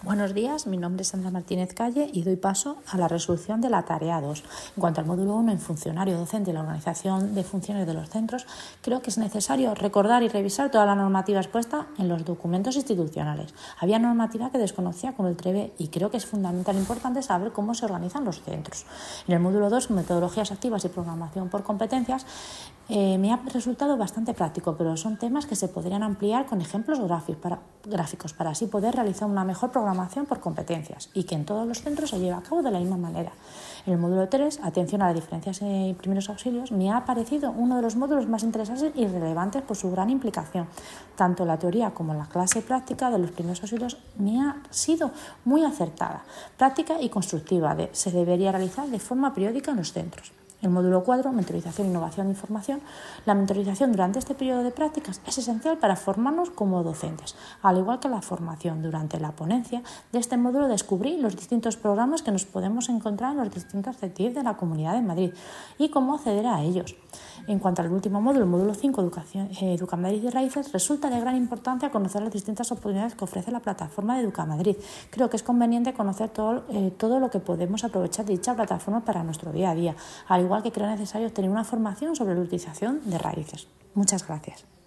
Buenos días, mi nombre es Sandra Martínez Calle y doy paso a la resolución de la tarea 2. En cuanto al módulo 1 en funcionario docente y la organización de funciones de los centros, creo que es necesario recordar y revisar toda la normativa expuesta en los documentos institucionales. Había normativa que desconocía como el TREVE y creo que es fundamental e importante saber cómo se organizan los centros. En el módulo 2, metodologías activas y programación por competencias, me ha resultado bastante práctico, pero son temas que se podrían ampliar con ejemplos gráficos para así poder realizar una mejor programación por competencias y que en todos los centros se lleve a cabo de la misma manera. En el módulo 3, atención a las diferencias y primeros auxilios, me ha parecido uno de los módulos más interesantes y relevantes por su gran implicación. Tanto la teoría como la clase práctica de los primeros auxilios me ha sido muy acertada, práctica y constructiva. Se debería realizar de forma periódica en los centros. El módulo 4, mentorización, innovación e información. La mentorización durante este periodo de prácticas es esencial para formarnos como docentes. Al igual que la formación durante la ponencia de este módulo, descubrí los distintos programas que nos podemos encontrar en los distintos CETIF de la Comunidad de Madrid y cómo acceder a ellos. En cuanto al último módulo, el módulo 5, Educamadrid y Raíces, resulta de gran importancia conocer las distintas oportunidades que ofrece la plataforma de Educamadrid. Creo que es conveniente conocer todo lo que podemos aprovechar de dicha plataforma para nuestro día a día, al igual que creo necesario tener una formación sobre la utilización de raíces. Muchas gracias.